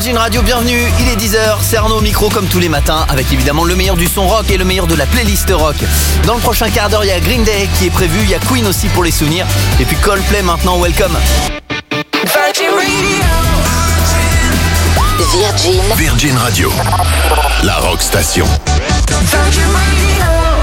Virgin Radio, bienvenue, il est 10h, c'est Arnaud au micro comme tous les matins, avec évidemment le meilleur du son rock et le meilleur de la playlist rock. Dans le prochain quart d'heure, il y a Green Day qui est prévu, il y a Queen aussi pour les souvenirs, et puis Coldplay maintenant, welcome. Virgin Radio, la rock station. Virgin Radio.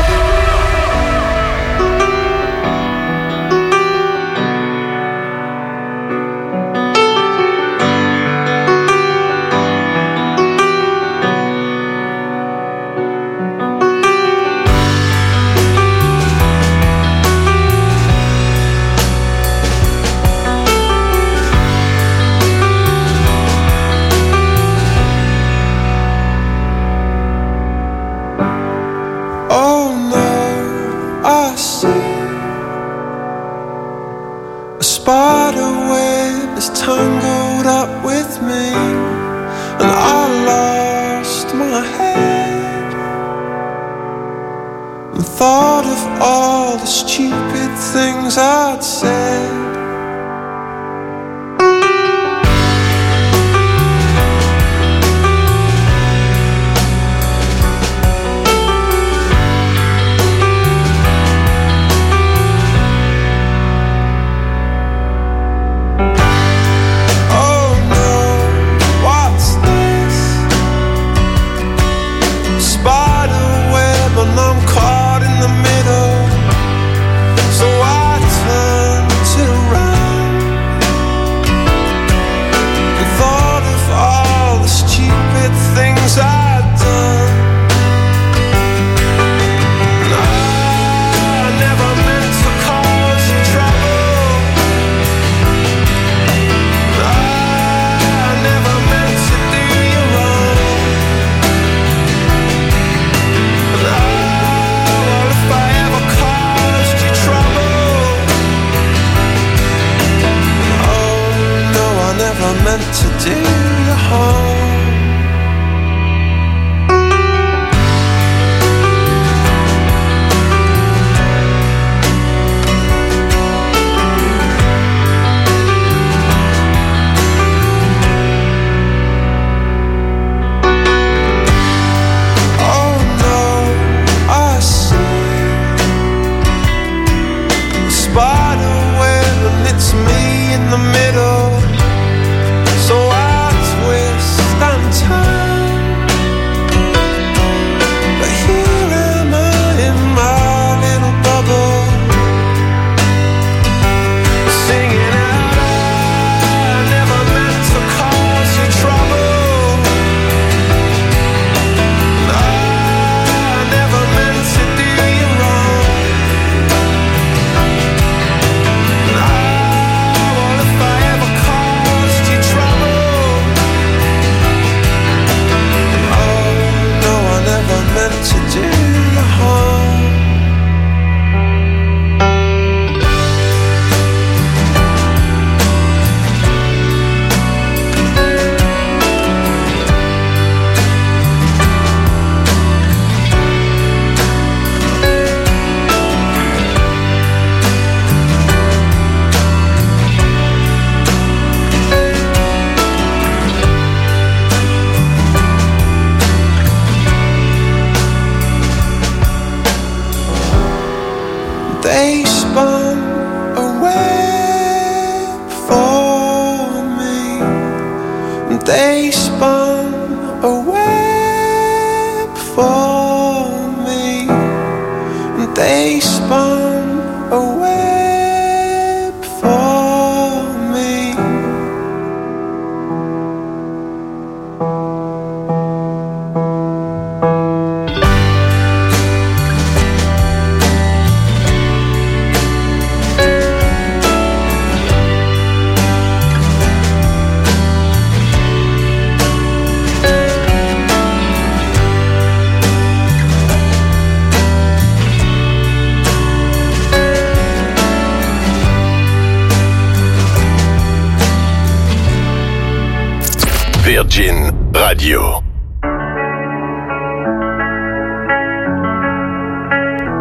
Virgin Radio.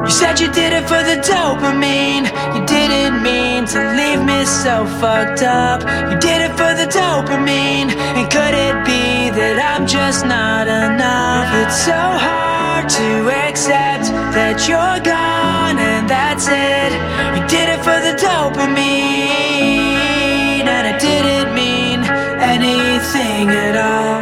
You said you did it for the dopamine. You didn't mean to leave me so fucked up. You did it for the dopamine. And could it be that I'm just not enough? It's so hard to accept that you're gone and that's it. You did it for the dopamine. And it didn't mean anything at all.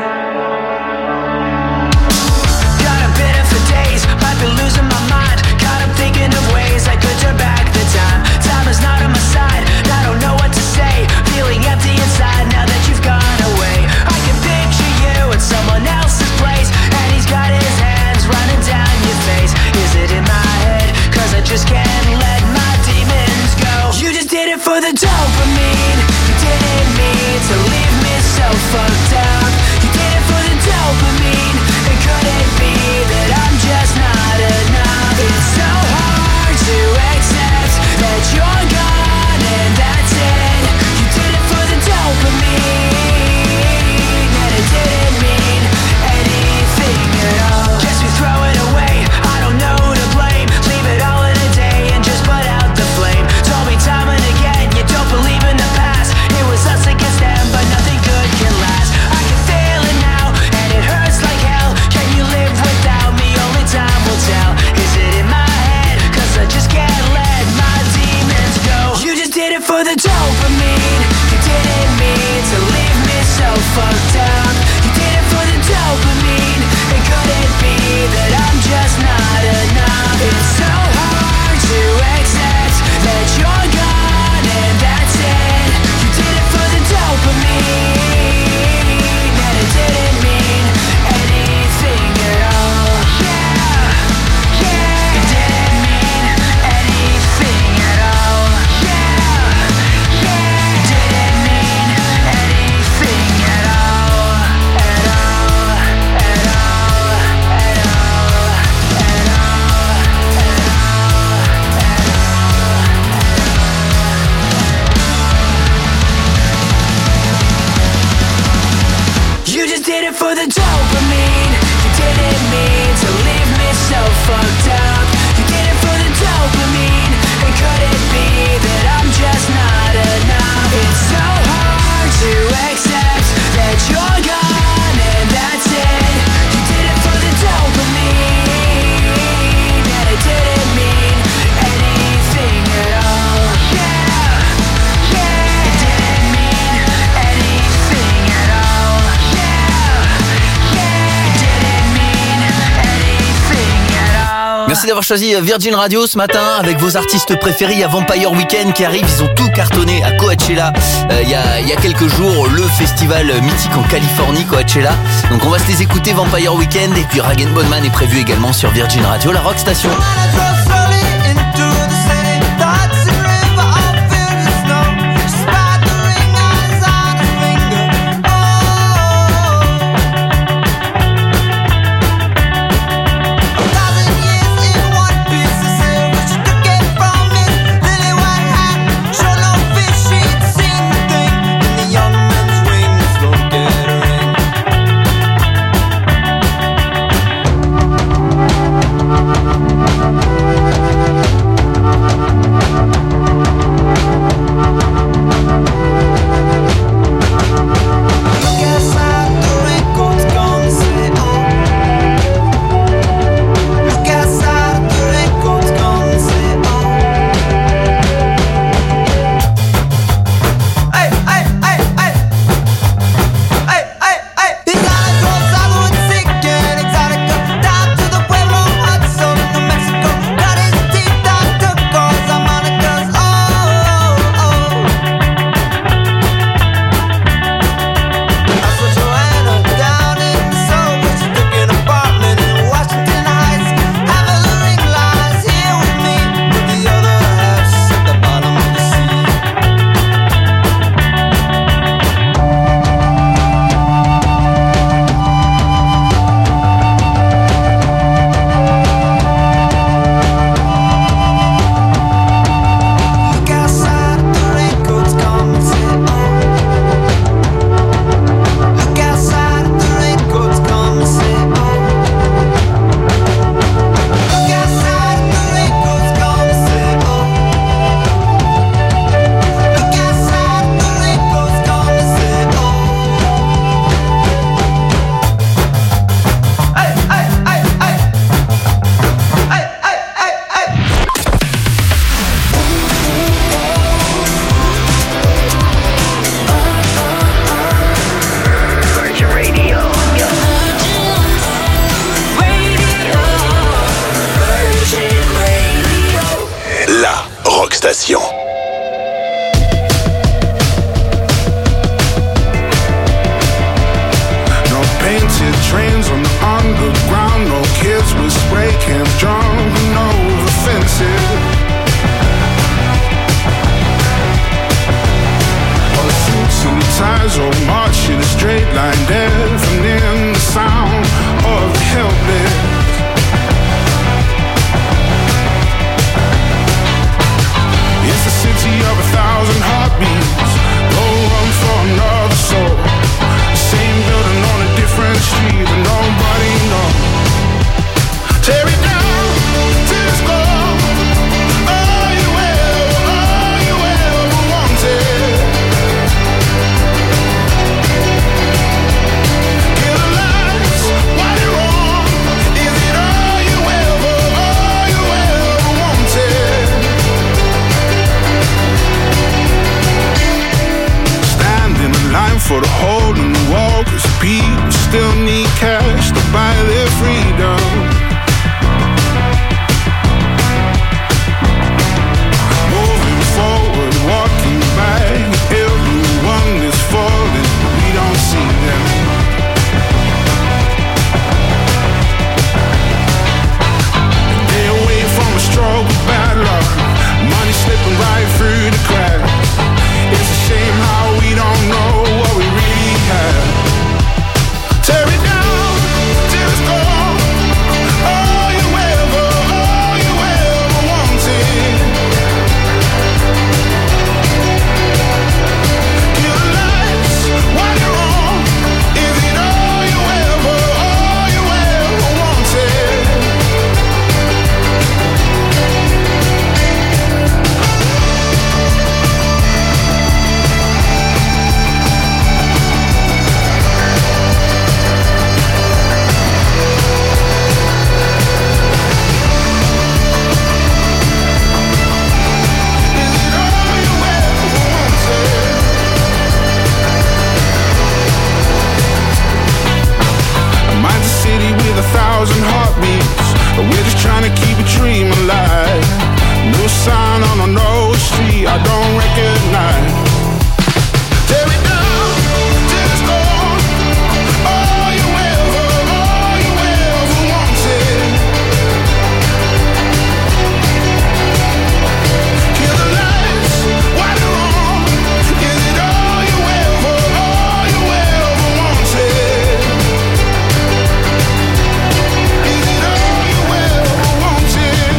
Got a bitter for days, might be losing my mind. Thinking of ways I could turn back the time. Time is not on my side, I don't know what to say. Feeling empty inside now that you've gone away. I can picture you at someone else's place, and he's got his hands running down your face. Is it in my head? Cause I just can't let my demons go. You just did it for the dopamine. You didn't mean to leave me so fucked up. You did it for the dopamine. And could it be that I'm just not enough? It's so hard to accept that you're gone and that's it. You did it for the dopamine, and it didn't mean anything at all. Guess we throw it away, I don't know who to blame. Leave it all in a day and just put out the flame. Told me time and again you don't believe in the past. It was us against them, but nothing good can last. I can feel it now, and it hurts like hell. Can you live without me? Only time will tell. Is it in my head? Cause I just can't let my demons go. You just did it for the dopamine. You didn't mean to leave me so fucked up. You did it for the dopamine. And could it be that I'm just not enough? It's so hard to accept that you're gone and that's it. You did it for the dopamine, and it didn't mean anything at all. Yeah, yeah, it didn't mean anything at all. Yeah, yeah, it didn't mean anything at all. At all, at all, at all, at all, at all. You just did it for the dopamine. You didn't mean to leave me so fucked up. You did it for the dopamine. And could it be that I'm just not enough? It's so hard to accept that you're gone and that's it. You did it for the dopamine, and it didn't mean anything at all. Yeah, yeah, it didn't mean anything at all. Yeah, yeah, it didn't mean anything at all. Merci d'avoir choisi Virgin Radio ce matin avec vos artistes préférés. Il y a Vampire Weekend qui arrive, ils ont tout cartonné à Coachella il y a quelques jours, le festival mythique en Californie, Coachella. Donc on va se les écouter, Vampire Weekend, et puis Rag & Bone Man est prévu également sur Virgin Radio, la Rock Station. We'll be right back. station. No painted trains on the underground, no kids with spray cans jumping over fences. All the suits and the ties all march in a straight line, deafening the sound of the helpless. It's the city of 1,000 heartbeats, no room for another soul. Same building on a different street, but nobody knows. Tear it down till it's gone. All you ever wanted. Kill the lights while you're on. Is it all you ever wanted? Stand in the line for the hole in the wall, 'cause people still need cash to buy their freedom. Moving forward, walking back, everyone is falling, we don't see them. They away from a struggle, bad luck, money slipping right through the cracks. It's a shame how we don't know what we really have. Tear it down till it's gone. All you ever wanted. Kill the lights while you're on. Is it all you ever wanted? Mine's a city with 1,000 heartbeats, but we're just trying to keep a dream alive. No sign on a no street I don't recognize. Tear it down till it's gone. All you ever wanted. Kill the lights while you're on. Is it all you ever wanted? Is it all you ever wanted?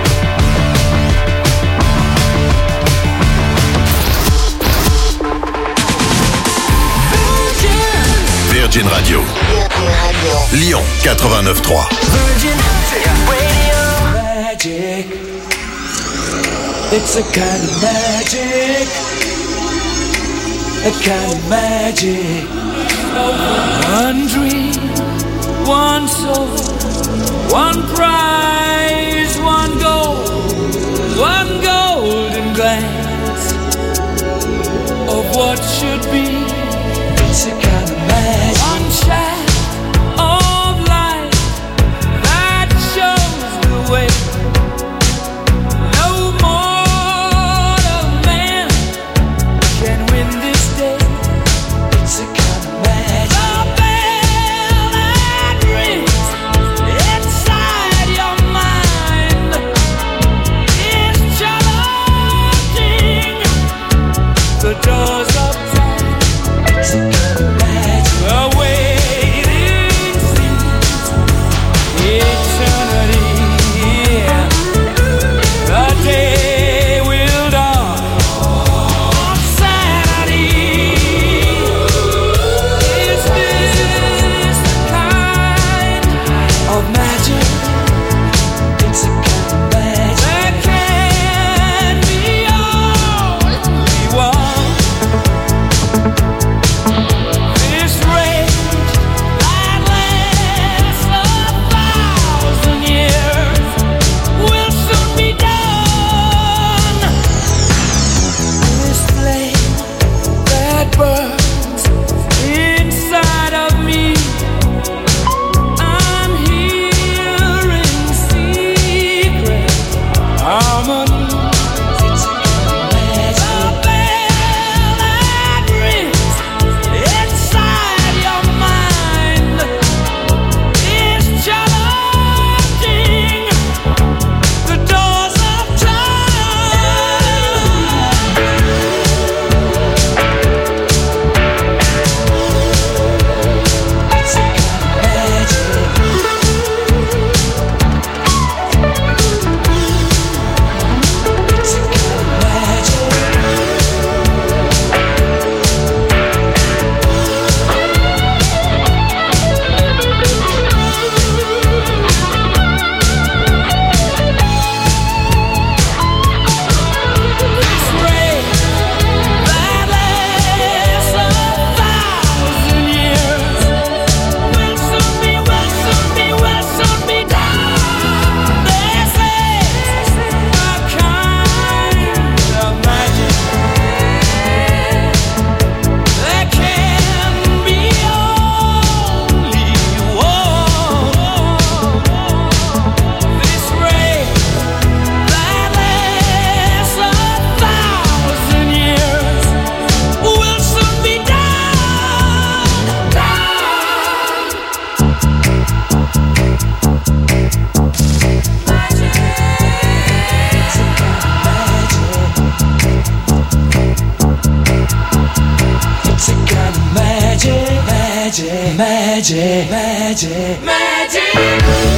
Virgin Radio. Lyon 89.3. Virgin Radio. Magic. It's a kind of magic. A kind of magic. One dream, one soul, one prize, one goal, one golden glance of what should be. It's a kind of magic. One shot of light that shows the way. No mortal man can win this day. It's a kind of magic. The bell that rings inside your mind is challenging the doors of time. magic, magic, magic, magic.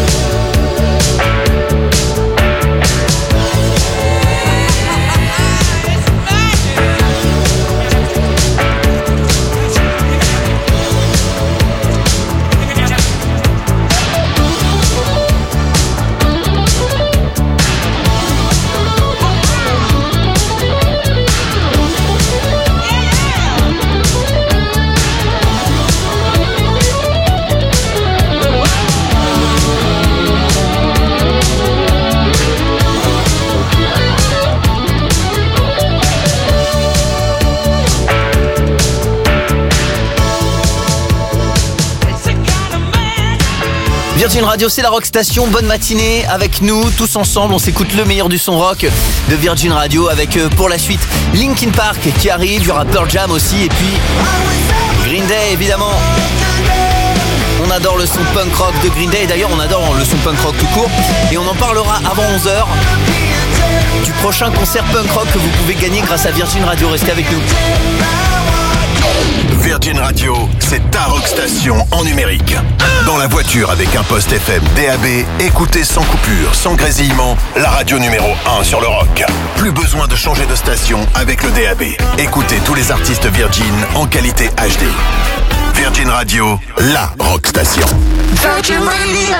Virgin Radio, c'est la Rock Station. Bonne matinée avec nous, tous ensemble. On s'écoute le meilleur du son rock de Virgin Radio avec pour la suite Linkin Park qui arrive, il y aura Pearl Jam aussi et puis Green Day évidemment. On adore le son punk rock de Green Day. D'ailleurs, on adore le son punk rock tout court. Et on en parlera avant 11h du prochain concert punk rock que vous pouvez gagner grâce à Virgin Radio. Restez avec nous. Virgin Radio, c'est ta rock station en numérique. Dans la voiture avec un poste FM DAB, écoutez sans coupure, sans grésillement, la radio numéro 1 sur le rock. Plus besoin de changer de station avec le DAB. Écoutez tous les artistes Virgin en qualité HD. Virgin Radio, la rock station. Virgin Radio.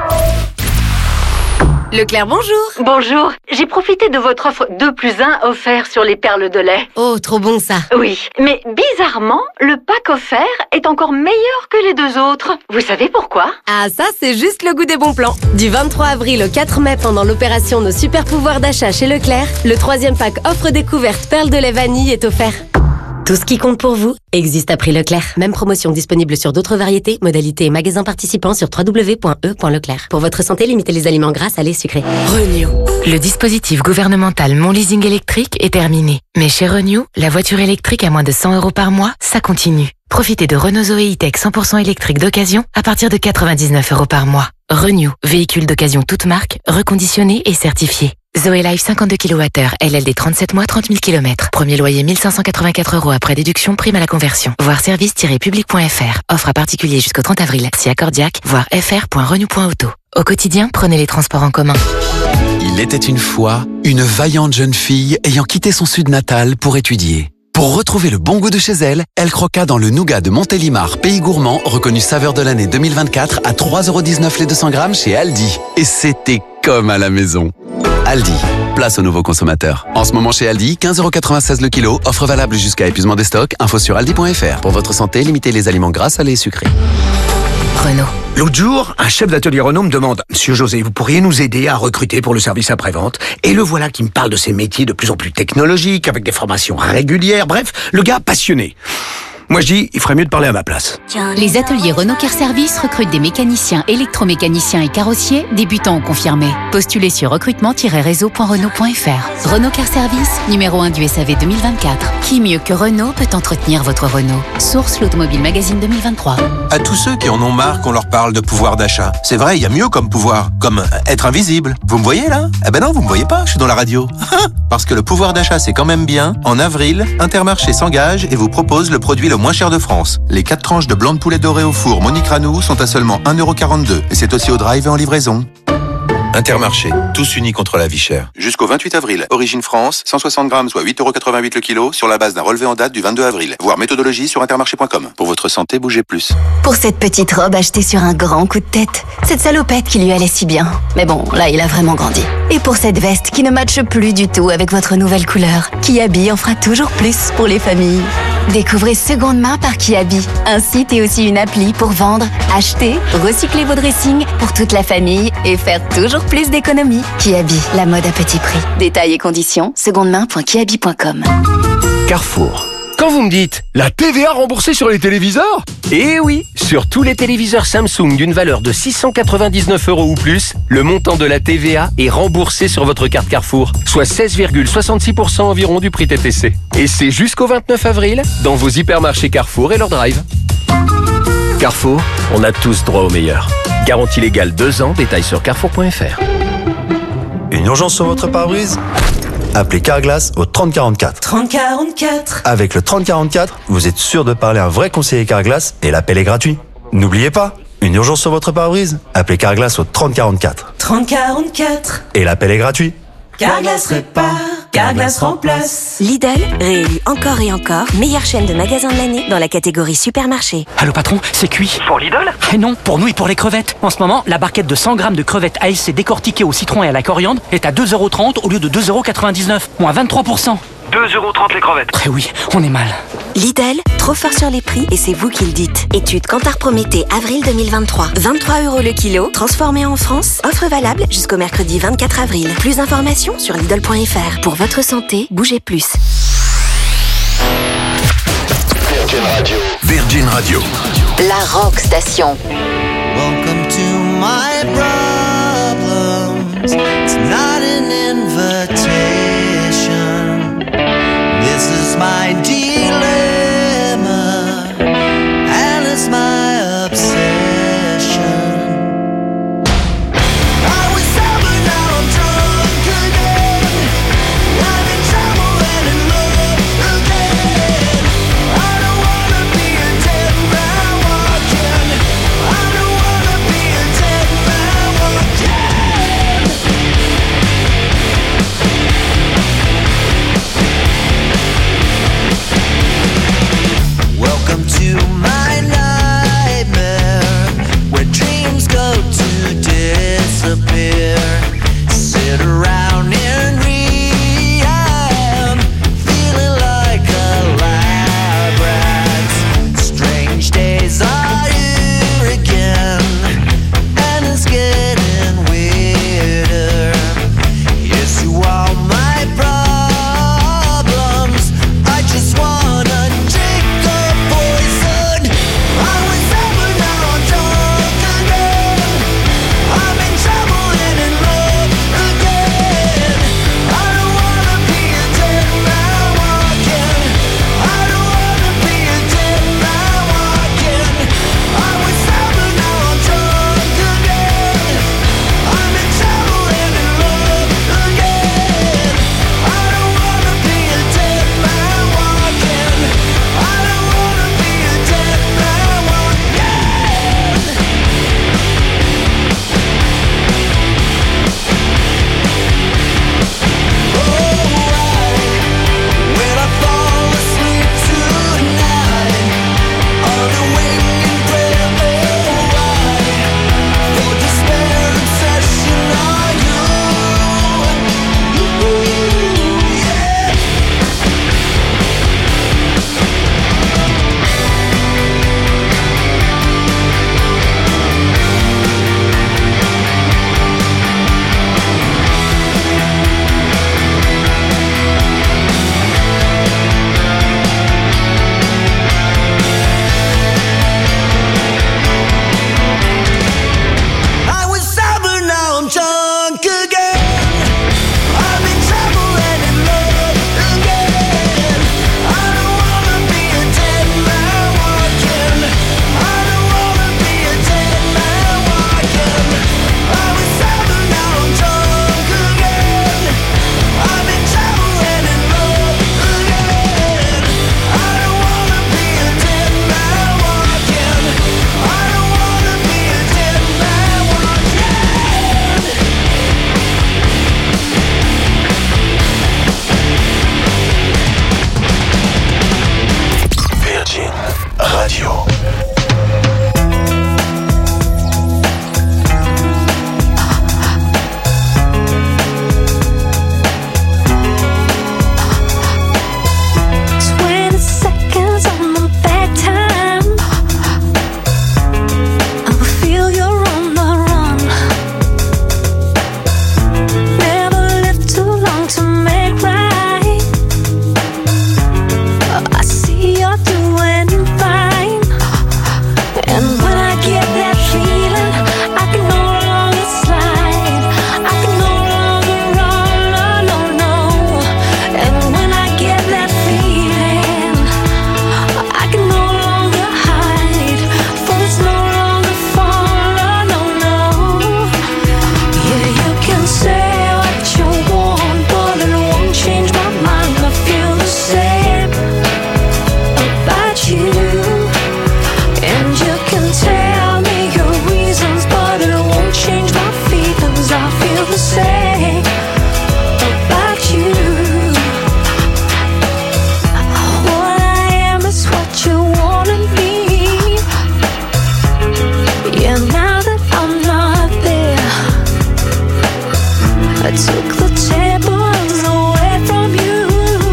Leclerc, bonjour. Bonjour, j'ai profité de votre offre 2+1 offert sur les perles de lait. Oh, trop bon ça. Oui, mais bizarrement, le pack offert est encore meilleur que les deux autres. Vous savez pourquoi? Ah, ça, c'est juste le goût des bons plans. Du 23 avril au 4 mai, pendant l'opération Nos super pouvoirs d'achat chez Leclerc, le 3e pack offre découverte perles de lait vanille est offert. Tout ce qui compte pour vous existe à prix Leclerc. Même promotion disponible sur d'autres variétés, modalités et magasins participants sur www.e.leclerc. Pour votre santé, limitez les aliments gras, salés, sucrés. Renew. Le dispositif gouvernemental Mon Leasing électrique est terminé. Mais chez Renew, la voiture électrique à moins de 100 € par mois, ça continue. Profitez de Renault Zoé E-Tech 100% électrique d'occasion à partir de 99 € par mois. Renew, véhicule d'occasion toute marque, reconditionné et certifié. Zoé Life 52 kWh, LLD 37 mois, 30 000 km. Premier loyer 1584 € après déduction, prime à la conversion. Voir service-public.fr. Offre à particulier jusqu'au 30 avril. Si accordiaque, voir fr.renew.auto. Au quotidien, prenez les transports en commun. Il était une fois une vaillante jeune fille ayant quitté son sud natal pour étudier. Pour retrouver le bon goût de chez elle, elle croqua dans le nougat de Montélimar, pays gourmand, reconnu saveur de l'année 2024 à 3,19 € les 200 grammes chez Aldi. Et c'était comme à la maison. Aldi, place aux nouveaux consommateurs. En ce moment chez Aldi, 15,96 € le kilo, offre valable jusqu'à épuisement des stocks, info sur aldi.fr. Pour votre santé, limitez les aliments gras, salés et sucrés. Renault. L'autre jour, un chef d'atelier Renault me demande « Monsieur José, vous pourriez nous aider à recruter pour le service après-vente ?» Et le voilà qui me parle de ces métiers de plus en plus technologiques, avec des formations régulières, bref, le gars passionné. Moi je dis, il ferait mieux de parler à ma place. Les ateliers Renault Car Service recrutent des mécaniciens, électromécaniciens et carrossiers, débutants ou confirmés. Postulez sur recrutement-réseau.renault.fr. Renault Car Service, numéro 1 du SAV 2024. Qui mieux que Renault peut entretenir votre Renault? Source l'Automobile Magazine 2023. À tous ceux qui en ont marre qu'on leur parle de pouvoir d'achat. C'est vrai, il y a mieux comme pouvoir, comme être invisible. Vous me voyez là? Eh ben non, vous me voyez pas, je suis dans la radio. Parce que le pouvoir d'achat c'est quand même bien. En avril, Intermarché s'engage et vous propose le produit le moins cher de France. Les 4 tranches de blanc de poulet doré au four Monique Ranou sont à seulement 1,42 € et c'est aussi au drive et en livraison. Intermarché, tous unis contre la vie chère. Jusqu'au 28 avril, Origine France, 160 grammes, soit 8,88 € le kilo, sur la base d'un relevé en date du 22 avril. Voir méthodologie sur intermarché.com. Pour votre santé, bougez plus. Pour cette petite robe achetée sur un grand coup de tête, cette salopette qui lui allait si bien. Mais bon, là, il a vraiment grandi. Et pour cette veste qui ne matche plus du tout avec votre nouvelle couleur, Kiabi en fera toujours plus pour les familles. Découvrez Seconde Main par Kiabi, un site et aussi une appli pour vendre, acheter, recycler vos dressings pour toute la famille et faire toujours plus d'économies. Kiabi, la mode à petit prix. Détails et conditions, secondemain.kiabi.com. Carrefour. Quand vous me dites la TVA remboursée sur les téléviseurs? Eh oui, sur tous les téléviseurs Samsung d'une valeur de 699 € ou plus, le montant de la TVA est remboursé sur votre carte Carrefour, soit 16,66% environ du prix TTC. Et c'est jusqu'au 29 avril dans vos hypermarchés Carrefour et leur drive. Carrefour, on a tous droit au meilleur. Garantie légale 2 ans, détails sur carrefour.fr. Une urgence sur votre pare-brise? appelez Carglass au 3044. 3044. Avec le 3044, vous êtes sûr de parler à un vrai conseiller Carglass et l'appel est gratuit. N'oubliez pas, une urgence sur votre pare-brise, appelez Carglass au 3044. 3044. Et l'appel est gratuit. Carglass répare, Carglass remplace. Lidl, réélu encore et encore, meilleure chaîne de magasins de l'année dans la catégorie supermarché. Allô patron, c'est cuit. Pour Lidl ? Eh non, pour nous et pour les crevettes. En ce moment, la barquette de 100 grammes de crevettes ASC décortiquées au citron et à la coriandre est à 2,30 € au lieu de 2,99 €, moins 23%. 2,30 € les crevettes. Eh oui, on est mal. Lidl, trop fort sur les prix et c'est vous qui le dites. Étude Kantar Prométhée, avril 2023. 23 € le kilo, transformé en France. Offre valable jusqu'au mercredi 24 avril. Plus d'informations sur Lidl.fr. Pour votre santé, bougez plus. Virgin Radio. Virgin Radio. La Rock Station. Welcome to my problems. It's not an invitation. This is my dilemma, and it's my obsession. I was sober, now I'm drunk again. I'm in trouble and in love again. I don't wanna be a dead man walking. I don't wanna be a dead man I took the tables away from you.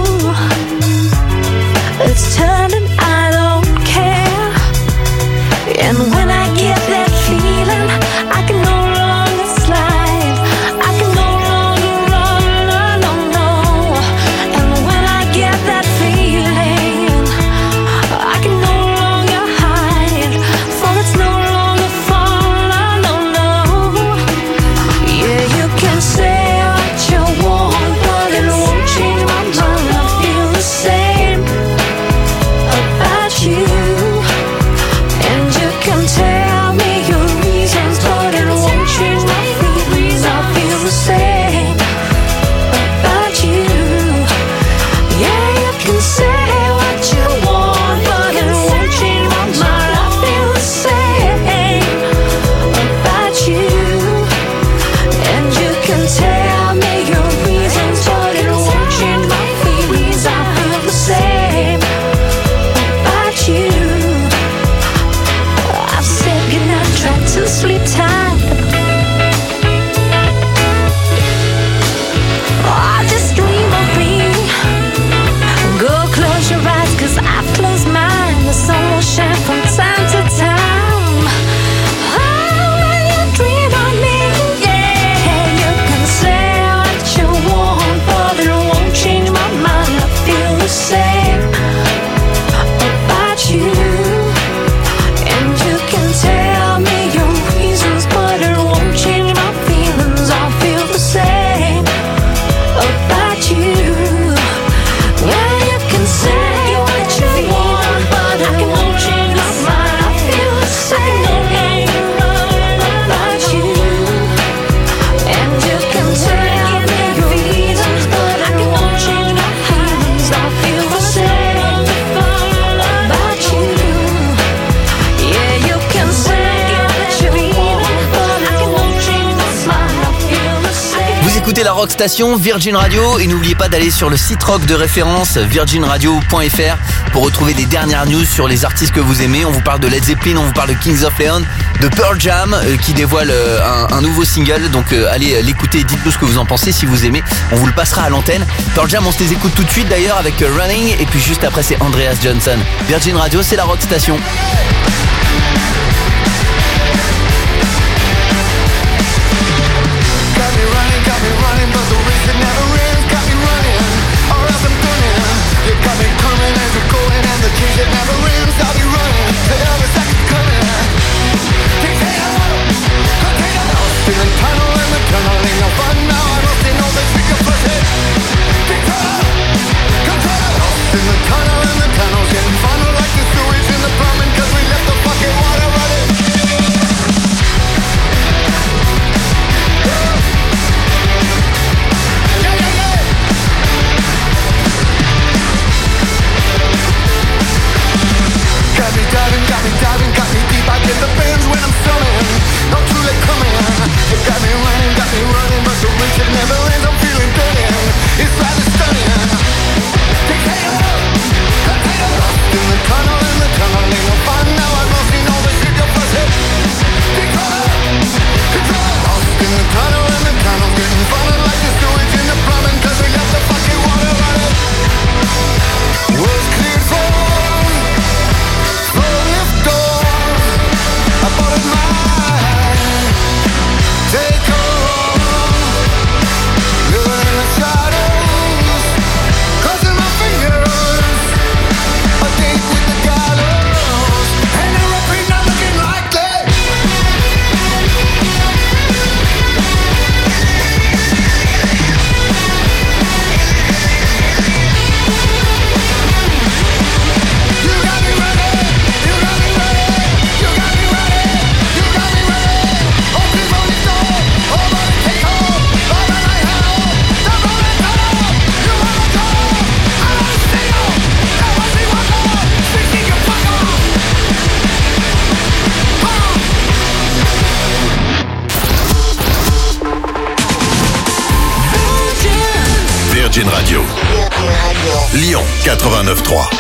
It's turning, I don't care. And when I get that feeling, I can no longer slide, I can no longer run, no. And when I get that feeling, I can no longer hide, for it's no longer fun, no. Yeah, you can say what you want, but it won't change my mind. I feel the same about you. And you can tell me your reasons, but it won't change my feelings. I feel the same about you. Yeah, you can say what you want, but it won't change my mind. I feel the same about you. And you can tell me your reasons, but it won't change my feelings. I feel the same about you. I've said goodnight, tried to sleep tight. I just dream of me. Go close your eyes, 'cause I've closed mine. The sun will shine from time to time. Oh, when you dream of me, yeah. You can say what you want, but it won't change my mind. I feel the same about you. And you can tell me your reasons, but it won't change my feelings. I feel the same about you. Yeah, you can say what you want, but it won't change my mind. I feel the same about you. And you can tell me your reasons, but it won't change my feelings. I feel the same about you. Yeah, you can say what you want, but it won't change my mind. I feel the same. Vous écoutez la Rock Station Virgin Radio et n'oubliez pas d'aller sur le site rock de référence virginradio.fr pour retrouver des dernières news sur les artistes que vous aimez. On vous parle de Led Zeppelin, on vous parle de Kings of Leon, de Pearl Jam qui dévoile un nouveau single. Donc allez l'écouter et dites-nous ce que vous en pensez si vous aimez. On vous le passera à l'antenne. Pearl Jam, on se les écoute tout de suite d'ailleurs avec Running et puis juste après c'est Andreas Johnson. Virgin Radio, c'est la Rock Station. Got me running, but the race it never ends. Got me running, or else I'm gunning. You got me coming as you're going, and the chase it never ends. I'll be running till every second's coming. In the tunnel, ain't no fun now. I don't see no that we can push it. Control. In the tunnel's getting funner like the sewage in the plumbing, 'cause we left the fucking water running. Got me diving, got me deep. I get the bends when I'm swimming. Not too late coming. You got me running, but the race it never ends. I'm feeling burning. It's rather stunning. In the tunnel, ain't no fun now. I don't see no that shit you're fussing. Control. Lost in the tunnel's getting funner like the sewage in the plumbing, 'cause we left the fucking water running. Was cleared for lift off. I bought it mine. Take off. Living in the shadows, crossing my fingers. A date with the gallows, and a repeat not looking likely. You got me ready. You got me ready. You got me ready. You got me ready. Open the door. All on the take home. All on my hell. Don't go let go. You wanna go? I wanna stay on. That was the one more. Speaking your fuck off. Virgin Radio. Lyon 89.3.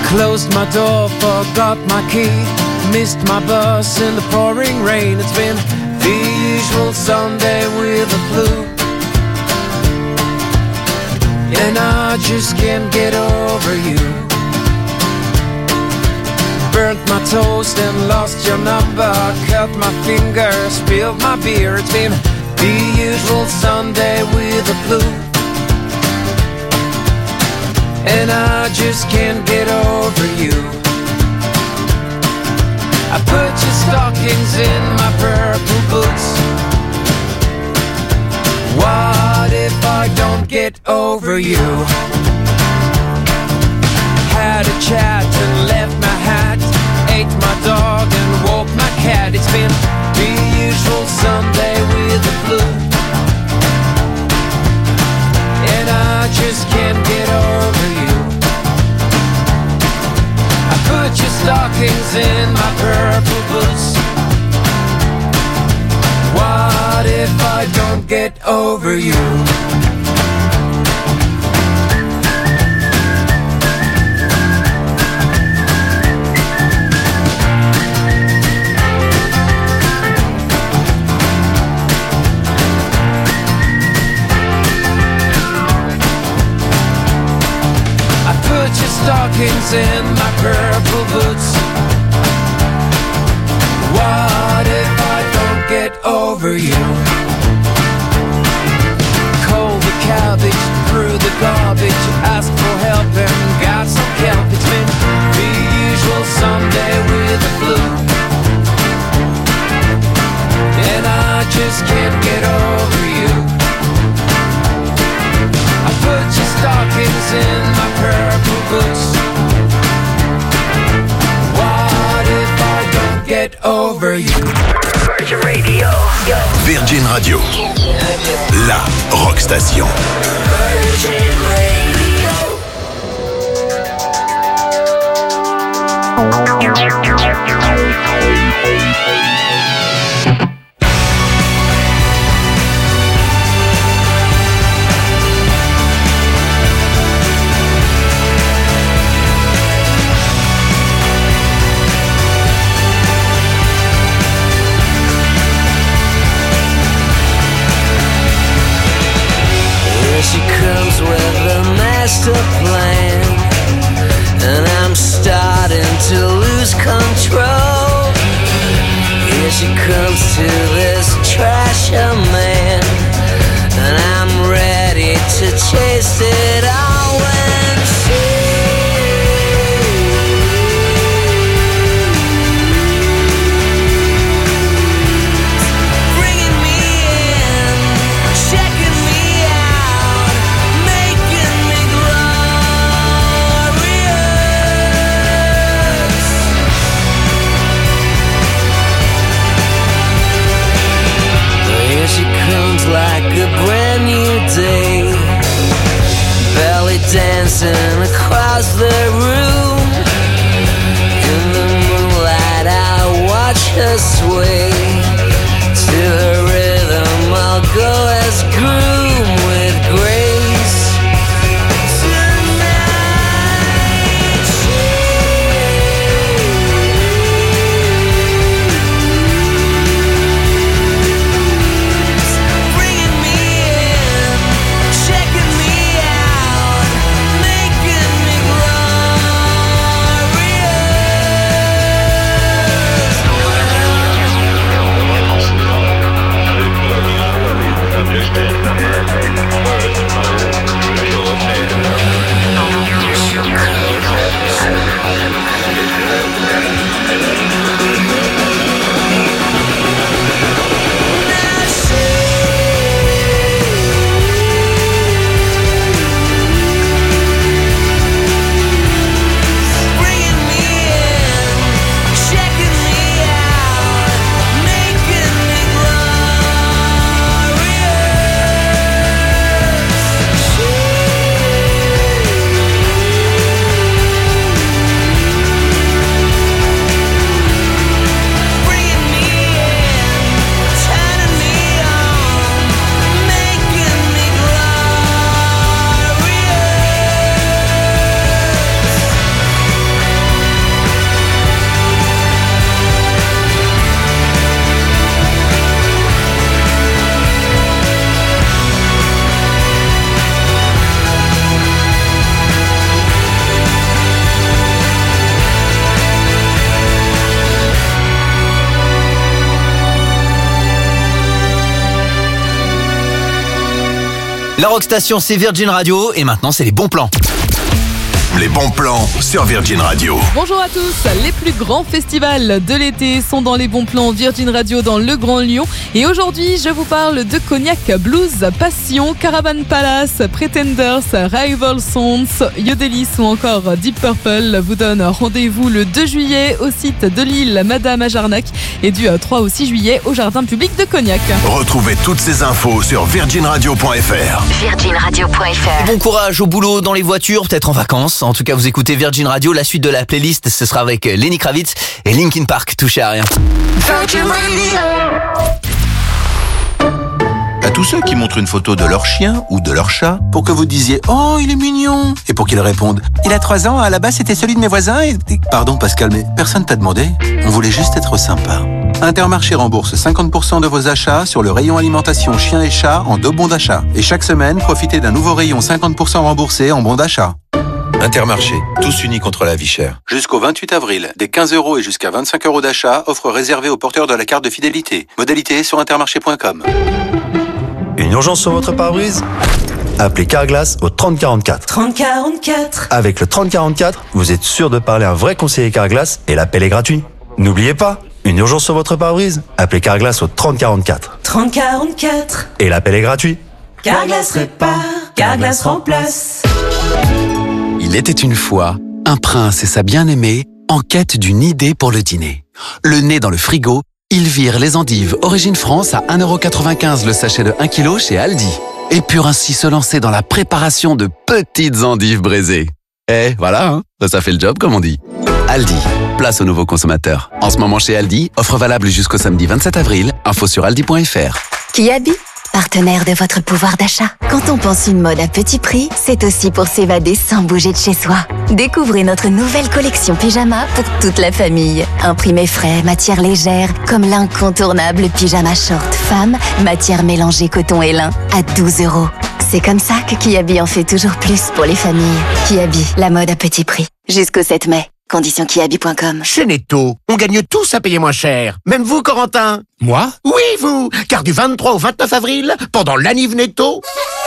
Closed my door, forgot my key, missed my bus in the pouring rain. It's been the usual Sunday with the flu, and I just can't get over you. Burnt my toast and lost your number, cut my finger, spilled my beer. It's been the usual Sunday with the flu, and I just can't get over you. I put your stockings in my purple boots. What if I don't get over you? Had a chat and left my hat, ate my dog and woke my cat. It's been the usual Sunday with the flu, and I just can't get over you. I put your stockings in my purple boots. What if I don't get over you? Stockings in my purple boots. What if I don't get over you? Cold the cabbage, threw the garbage, asked for help and got some help. It's been the usual Sunday with the flu, and I just can't get over you. I put your stockings in my purple boots. What if I don't get over you? Virgin Radio. Virgin Radio. La rock station. Virgin Radio. She comes with a master plan, and I'm starting to lose control. Here she comes to this trasher man, and I'm ready to chase it all when like a brand new day, belly dancing across the room. In the moonlight I watch her sway, to her rhythm I'll go as groom with grace. La Rockstation, c'est Virgin Radio et maintenant c'est les bons plans. Les bons plans sur Virgin Radio. Bonjour à tous, les plus grands festivals de l'été sont dans les bons plans Virgin Radio dans le Grand Lyon. Et aujourd'hui, je vous parle de Cognac Blues Passion, Caravan Palace, Pretenders, Rival Sons, Yodelis ou encore Deep Purple vous donne rendez-vous le 2 juillet au site de l'île Madame à Jarnac et du 3 au 6 juillet au jardin public de Cognac. Retrouvez toutes ces infos sur virginradio.fr. Virginradio.fr. Bon courage au boulot, dans les voitures, peut-être en vacances. En tout cas, vous écoutez Virgin Radio. La suite de la playlist, ce sera avec Lenny Kravitz et Linkin Park. Touchez à rien. À tous ceux qui montrent une photo de leur chien ou de leur chat pour que vous disiez « Oh, il est mignon !» et pour qu'ils répondent « Il a 3 ans, à la base c'était celui de mes voisins et... » Pardon Pascal, mais personne t'a demandé. On voulait juste être sympa. Intermarché rembourse 50% de vos achats sur le rayon alimentation chien et chat en 2 bons d'achat. Et chaque semaine, profitez d'un nouveau rayon 50% remboursé en bons d'achat. Intermarché, tous unis contre la vie chère. Jusqu'au 28 avril, des 15 € et jusqu'à 25 € d'achat, offre réservée aux porteurs de la carte de fidélité. Modalité sur intermarché.com. Une urgence sur votre pare-brise ? Appelez Carglass au 3044. 3044. Avec le 3044, vous êtes sûr de parler à un vrai conseiller Carglass et l'appel est gratuit. N'oubliez pas, une urgence sur votre pare-brise ? Appelez Carglass au 3044. 3044. Et l'appel est gratuit. Carglass répare, Carglass remplace. Il était une fois un prince et sa bien-aimée en quête d'une idée pour le dîner. Le nez dans le frigo, ils virent les endives Origine France à 1,95 € le sachet de 1 kg chez Aldi et purent ainsi se lancer dans la préparation de petites endives braisées. Eh, voilà, hein, ça fait le job comme on dit. Aldi, place aux nouveaux consommateurs. En ce moment chez Aldi, offre valable jusqu'au samedi 27 avril, info sur aldi.fr. Kiabi, partenaire de votre pouvoir d'achat. Quand on pense une mode à petit prix, c'est aussi pour s'évader sans bouger de chez soi. Découvrez notre nouvelle collection pyjama pour toute la famille. Imprimé frais, matière légère, comme l'incontournable pyjama short femme, matière mélangée coton et lin, à 12 €. C'est comme ça que Kiabi en fait toujours plus pour les familles. Kiabi, la mode à petit prix. Jusqu'au 7 mai. Conditions kiabi.com. Chez Netto, on gagne tous à payer moins cher. Même vous, Corentin. Moi ? Oui, vous. Car du 23 au 29 avril, pendant l'Aniv Netto,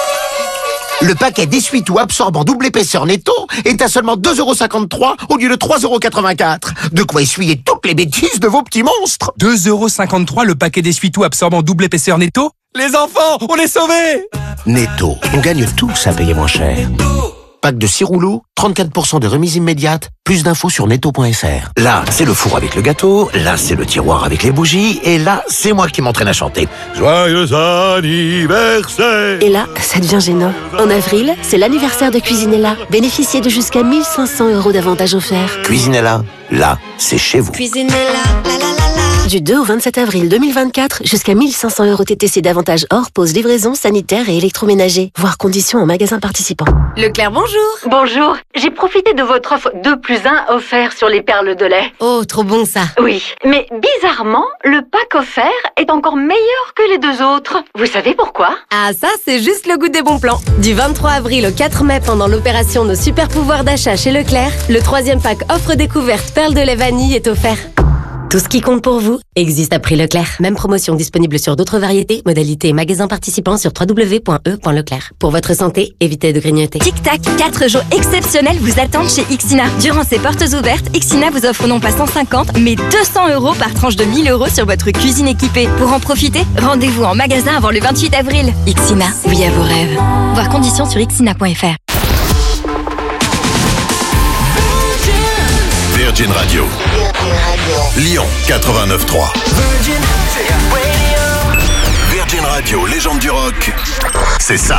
le paquet d'essuie-tout absorbant double épaisseur Netto est à seulement 2,53 € au lieu de 3,84 €. De quoi essuyer toutes les bêtises de vos petits monstres. 2,53 € le paquet d'essuie-tout absorbant double épaisseur Netto ? Les enfants, on est sauvés ! Netto, on gagne tous à payer moins cher. Pack de 6 rouleaux, 34% de remise immédiate, plus d'infos sur netto.fr. Là, c'est le four avec le gâteau, là, c'est le tiroir avec les bougies, et là, c'est moi qui m'entraîne à chanter. Joyeux anniversaire! Et là, ça devient gênant. En avril, c'est l'anniversaire de Cuisinella. Bénéficiez de jusqu'à 1 500 € d'avantages offerts. Cuisinella, là, c'est chez vous. Cuisinella, du 2 au 27 avril 2024, jusqu'à 1 500 € TTC d'avantages hors pause, livraison, sanitaire et électroménager. Voir conditions en magasin participant. Leclerc, bonjour. Bonjour. J'ai profité de votre offre 2+1 offert sur les perles de lait. Oh, trop bon ça. Oui, mais bizarrement, le pack offert est encore meilleur que les 2 autres. Vous savez pourquoi? Ah, ça, c'est juste le goût des bons plans. Du 23 avril au 4 mai, pendant l'opération Nos super pouvoirs d'achat chez Leclerc, le 3e pack offre découverte perles de lait vanille est offert. Tout ce qui compte pour vous existe à prix Leclerc. Même promotion disponible sur d'autres variétés, modalités et magasins participants sur www.e.leclerc. Pour votre santé, évitez de grignoter. Tic-tac, 4 jours exceptionnels vous attendent chez Ixina. Durant ces portes ouvertes, Ixina vous offre non pas 150, mais 200 € par tranche de 1 000 € sur votre cuisine équipée. Pour en profiter, rendez-vous en magasin avant le 28 avril. Ixina, oui à vos rêves. Voir conditions sur ixina.fr. Virgin Radio. Lyon 89.3. Virgin Radio, légende du rock. C'est ça.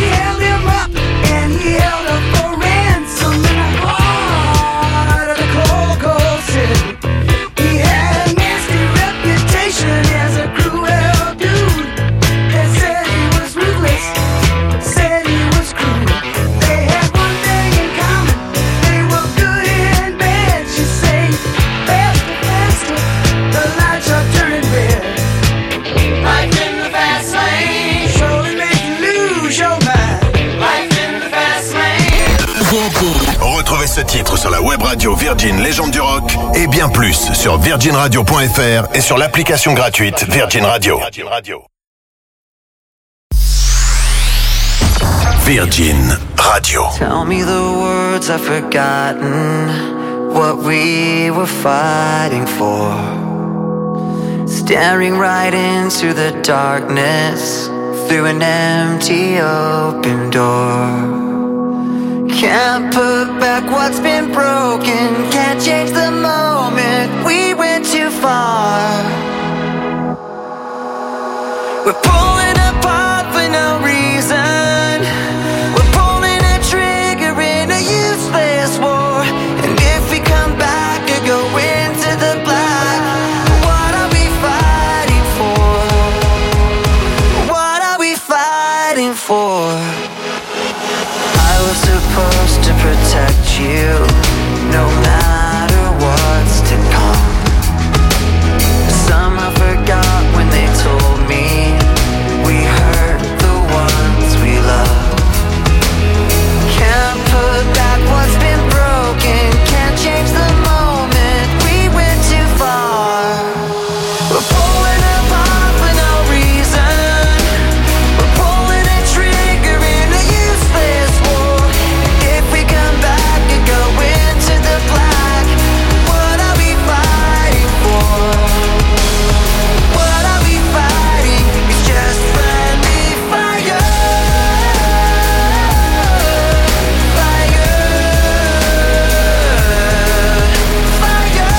Retrouvez ce titre sur la web radio Virgin Légende du Rock et bien plus sur virginradio.fr et sur l'application gratuite Virgin Radio. Virgin Radio. Tell me the words I've forgotten, what we were fighting for. Staring right into the darkness, through an empty open door. Can't put back what's been broken, can't change the moment, we went too far. We're pulling apart for no reason, we're pulling a trigger in a useless war. And if we come back or go into the black, what are we fighting for? What are we fighting for? I was supposed to protect you, no matter what's to come. Somehow forgot when they told me we hurt the ones we love. Can't put back what's been broken, can't change the moment, we went too far. We're pulling apart for no reason, we're pulling a trigger in a useless war. If we come back and go into the black, what are we fighting for? What are we fighting? It's just friendly fire. Fire. Fire.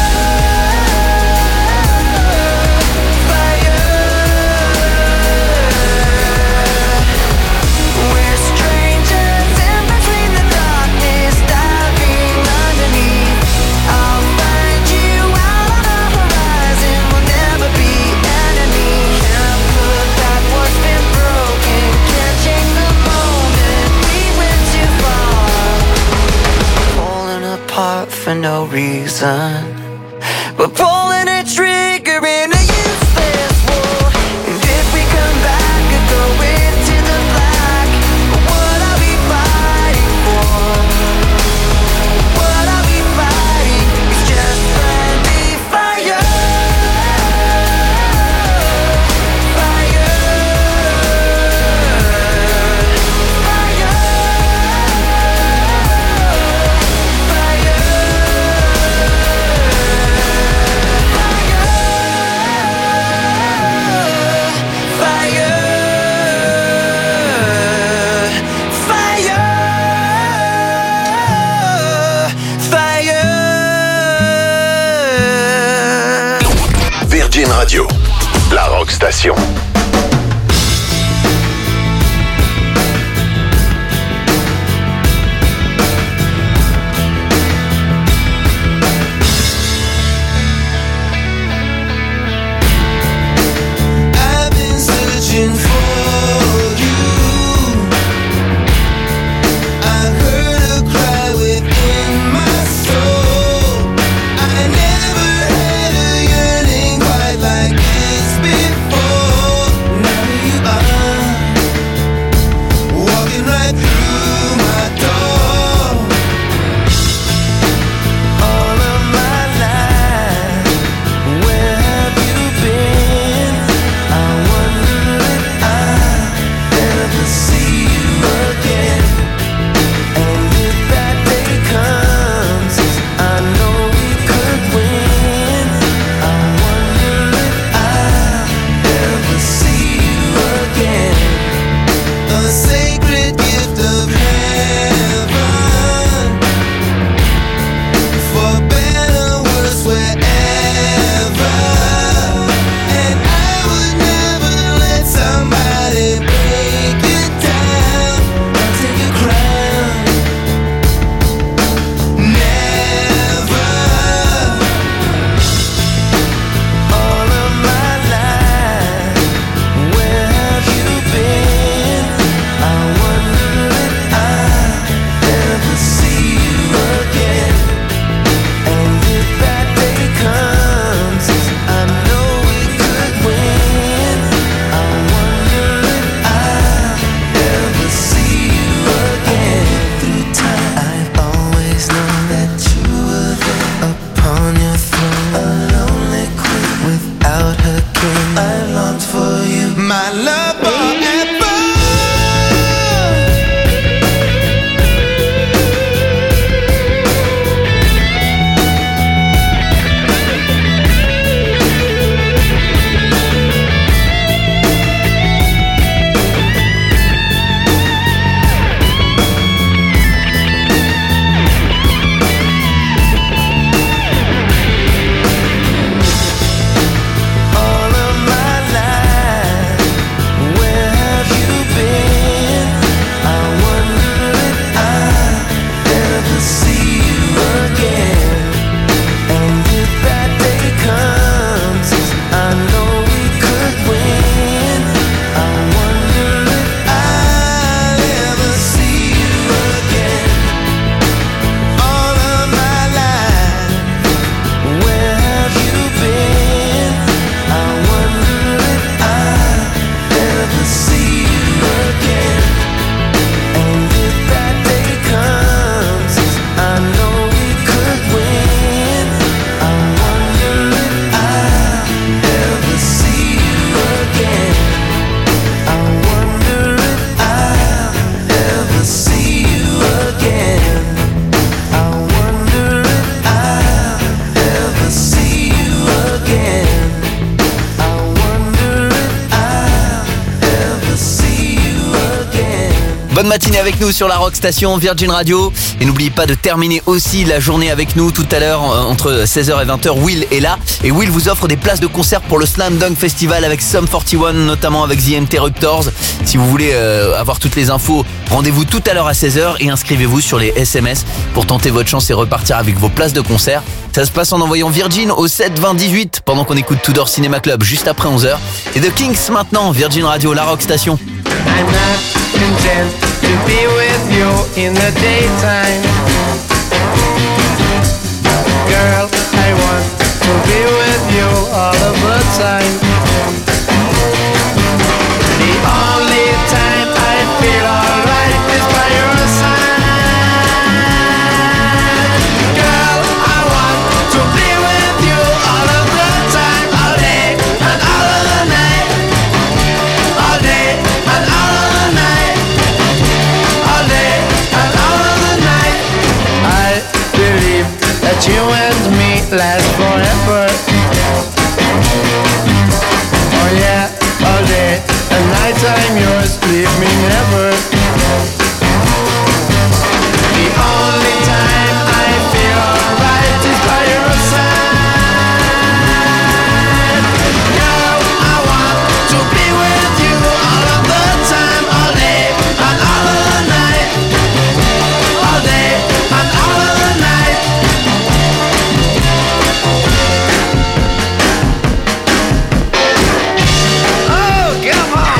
We're strangers in between the darkness, diving underneath. I'll find you out on the horizon, we'll never be enemies. Can't put back what's been broken, can't change the moment, we went too far. Pulling apart for no reason, we're pulling a trigger in a useless war. And if we come back and go into the black, what are we fighting for? What are we fighting? It's just friendly fire. Fire. Virgin Radio, la rock station. I've been searching for you. I heard a cry within my soul. I never had a yearning quite like this before. matinée avec nous sur la Rock Station Virgin Radio. Et n'oubliez pas de terminer aussi la journée avec nous tout à l'heure entre 16h et 20h. Will est là et Will vous offre des places de concert pour le Slam Dunk Festival avec Sum 41, notamment avec The Interruptors. Si vous voulez avoir toutes les infos, rendez-vous tout à l'heure à 16h et inscrivez-vous sur les SMS pour tenter votre chance et repartir avec vos places de concert. Ça se passe en envoyant Virgin au 7 20 18 pendant qu'on écoute Tudor Cinema Club juste après 11h. Et The Kinks maintenant, Virgin Radio, la Rock Station. I'm not content to be with you in the daytime. Girl, I want to be with you all of the time. The only time I feel alright is by your side. Girl, I want to be with you all of the time, all day and all of the night. All day and all of the night. All day and all of the night. I believe that you and me last forever. Oh yeah, all day and night I'm yours, leave me never. The only time I feel alright is by your side. Girl, I want to be with you all of the time, all day and all of the night. All day and all of the night. Oh, come on!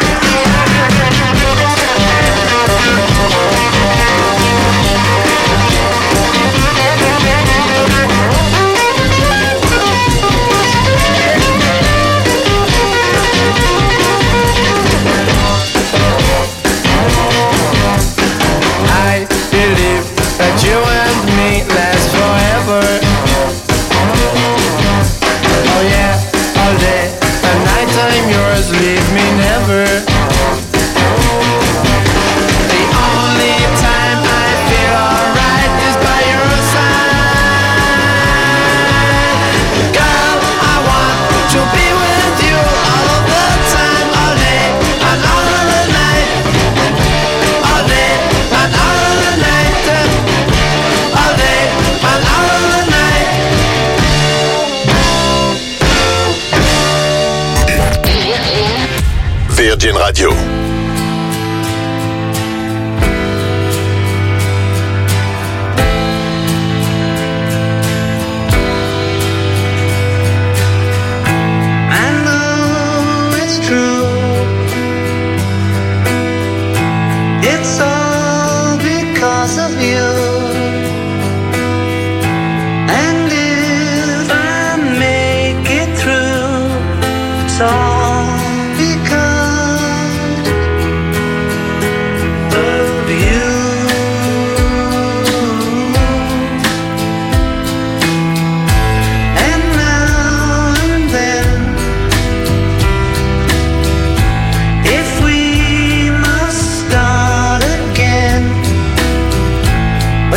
I believe that you and me last forever. Oh yeah, all day and night I'm yours, leave me never. The only time I feel alright is by your side. Girl, I want to be with you all of the time, all day and all of the night. All day and all of the night. All day and all of the night. Virgin Radio. I know it's true. It's all because of you. And if I make it through, it's all because of you. And now and then, if we must start again,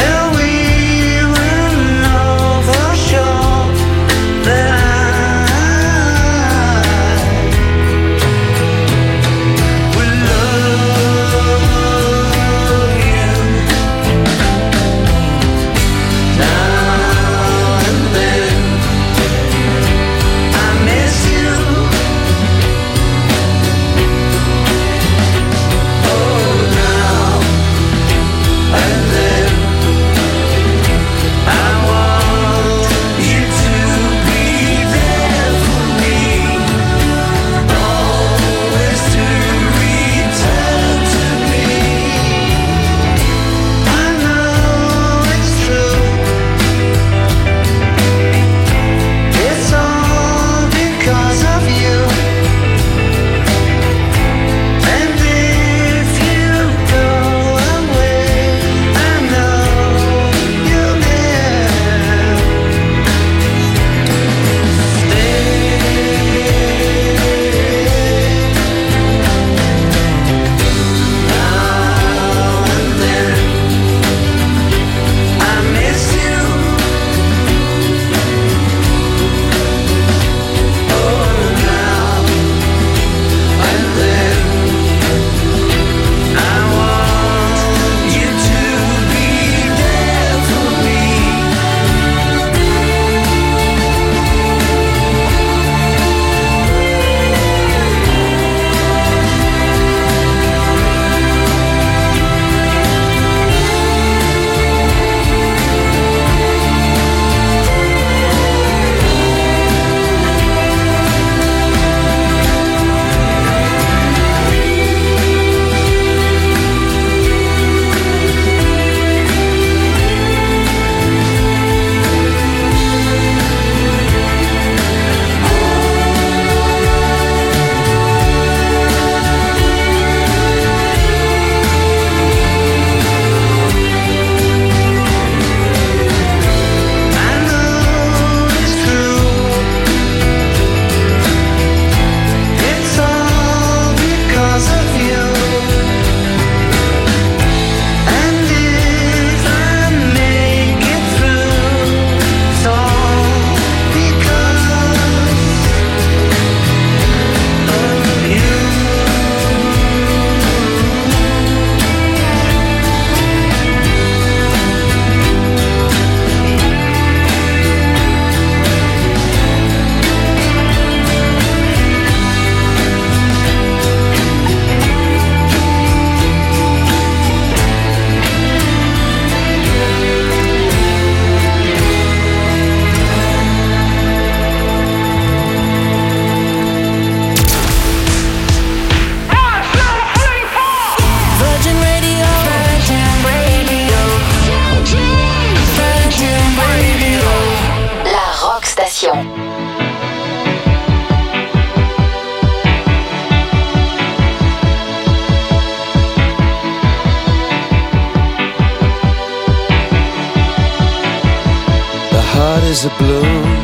heart is a bloom,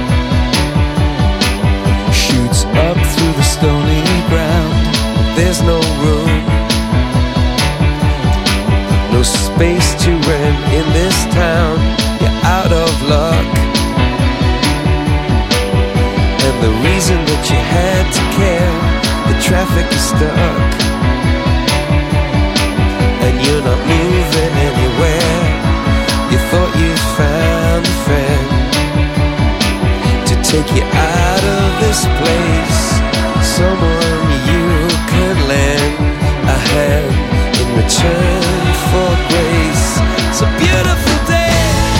shoots up through the stony ground. There's no room, no space to rent in this town. You're out of luck, and the reason that you had to care, the traffic is stuck, and you're not moving anywhere. You thought you found a friend to take you out of this place, someone you could lend a hand in return for grace. It's a beautiful day.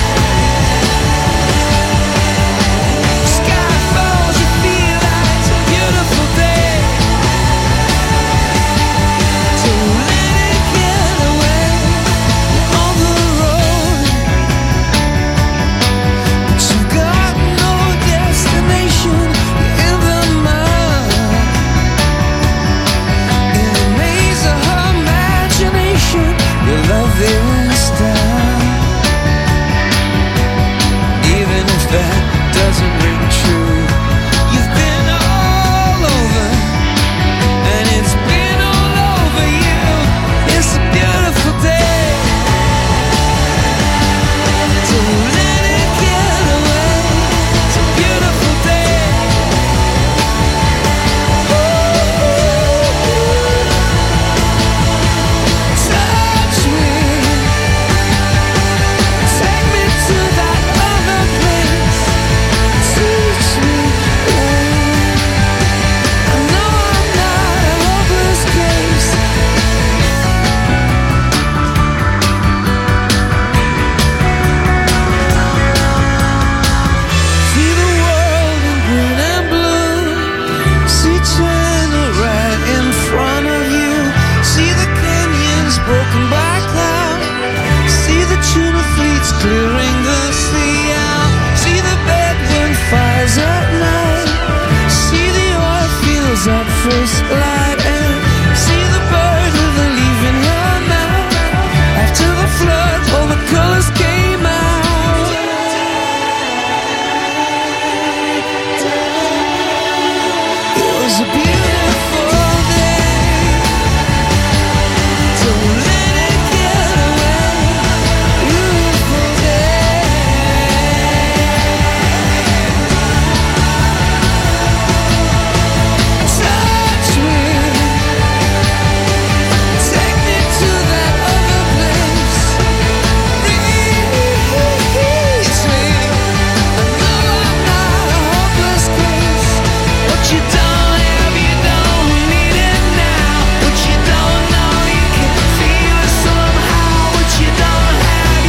Sky falls, you feel like it's a beautiful day. So let it get away on the road, but you got no destination. You're in the mud, in the maze of her imagination. Your love is down, even if that doesn't ring true. You've been all over, and it's been all over you. It's a beautiful day. So let it get away. It's a beautiful day. Touch me, take me to that other place. Teach me. I know I'm not a hopeless case. See the world in green and blue. See China right in front of you. See the canyons broken by cloud. See the tuna fleets clearing